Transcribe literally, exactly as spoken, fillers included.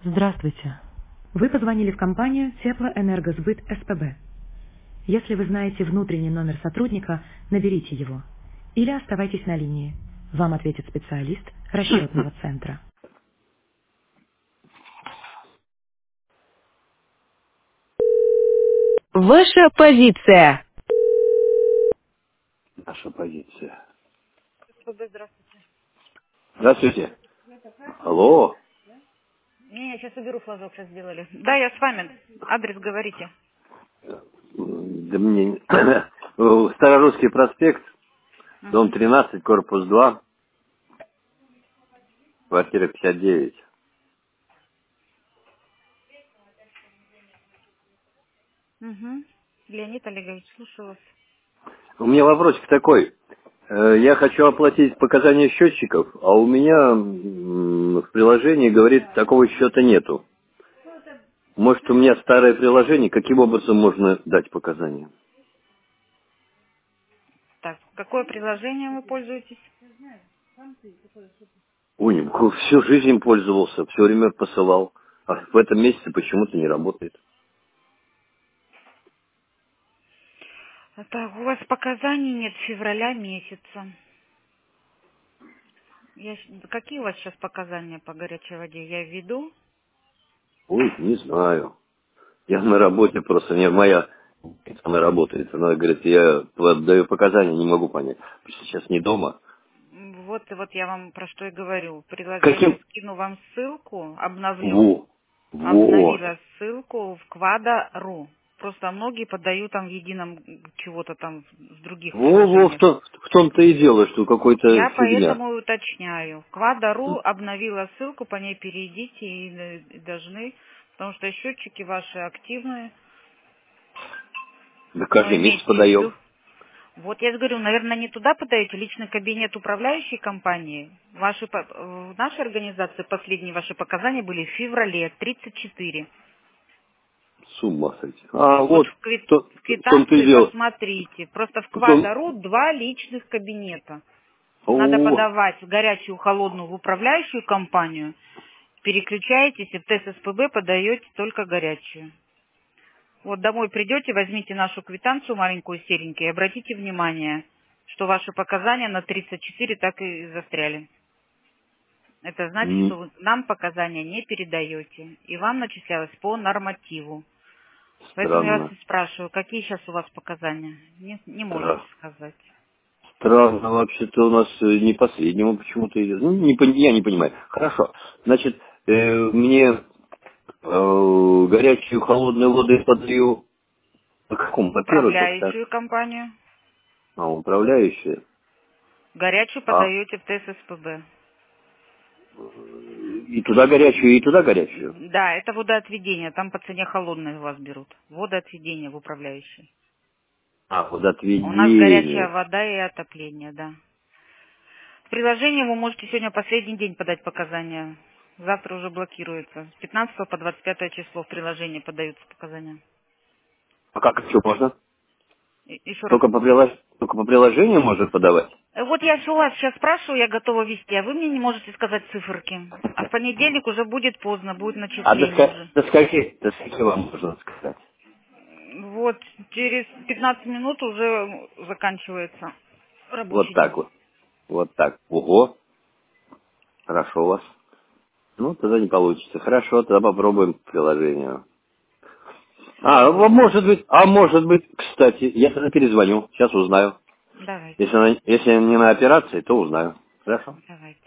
Здравствуйте. Вы позвонили в компанию Теплоэнергосбыт СПБ. Если вы знаете внутренний номер сотрудника, наберите его. Или оставайтесь на линии. Вам ответит специалист расчетного центра. Ваша позиция. Наша позиция. СПБ, здравствуйте. Здравствуйте. Алло. Не, я сейчас уберу флажок, сейчас сделали. Да, я с вами. Адрес говорите. Да мне... Старорусский проспект, дом Угу. тринадцать, корпус два, квартира пятьдесят девять. Угу. Леонид Олегович, слушаю вас. У меня вопросик такой. Э, Я хочу оплатить показания счетчиков, а у меня м, в приложении говорит, такого счета нету. Может, у меня старое приложение, каким образом можно дать показания? Так, какое приложение вы пользуетесь? Ой, не- всю жизнь им пользовался, все время посылал. А в этом месяце почему-то не работает. Так, у вас показаний нет февраля месяца. Я... щ- Какие у вас сейчас показания по горячей воде? Я введу. Ой, не знаю. Я на работе просто, мне моя она работает. Она говорит, я даю показания, не могу понять. Сейчас не дома. М, Вот и вот я вам про что и говорю. Прилож- Я сейчас Каким? скину вам ссылку, обновлю. Во. Вот. Обновила ссылку в Квада.ру. Просто многие подают там в едином чего-то там в других Во, во, в, приложениях. том, в том-то и дело, что какой-то Я фигня. поэтому и уточняю. В Квада.ру обновила ссылку, по ней перейдите и, э, и должны, потому что счетчики ваши активные, Да но каждый месяц имейте в виду. подаем. Вот я же говорю, наверное, не туда подаете, личный кабинет управляющей компании. Ваши, по- в нашей организации последние ваши показания были в феврале тридцать четыре. С ума сойти. А, Вот вот, в, квит- то, в в том-то и квитанции дело. посмотрите. Просто в В том... Квада.ру два личных кабинета. Надо О, подавать горячую, холодную в управляющую компанию. Переключаетесь и в ТССПБ подаете только горячую. Вот домой придете, возьмите нашу квитанцию маленькую, серенькую, и обратите внимание, что ваши показания на тридцать четыре так и застряли. Это значит, м, что вы нам показания не передаете. И вам начислялось по нормативу. Поэтому я вас странно. и спрашиваю, какие сейчас у вас показания? Не, не можете Стра- сказать. Странно, вообще-то у нас э, не последнему почему-то идет. Ну, не, пон- я не понимаю. Хорошо. Значит, э, мне э, горячую холодную воду я подаю по какому? По первой, по второй? Управляющую компанию. А, управляющая. Горячую А, подаете в ТССПБ. и туда горячую, и туда горячую. Да, это водоотведение. Там по цене холодной у вас берут. Водоотведение в управляющей. А, вот У нас горячая отведение. вода и отопление, да. В приложении вы можете сегодня последний день подать показания. Завтра уже блокируется. С пятнадцатого по двадцать пятое число в приложении подаются показания. А как еще можно? И- Еще раз. Только по, прилож- Только по приложению можно подавать? Э, Вот я все у вас сейчас спрашиваю, я готова вести, а вы мне не можете сказать циферки. А в понедельник уже будет поздно, будет А до, начисление ска- уже. до скольки, до скольки вам можно сказать? Вот, через пятнадцать минут уже заканчивается Вот рабочий так день. вот. Вот так. Ого, хорошо у вас. Ну, тогда не получится. Хорошо, тогда попробуем приложение. А, Все, а может быть, а может быть, кстати, я тогда перезвоню, сейчас узнаю. давайте, Если, она- если не на операции, то узнаю. Хорошо? давайте.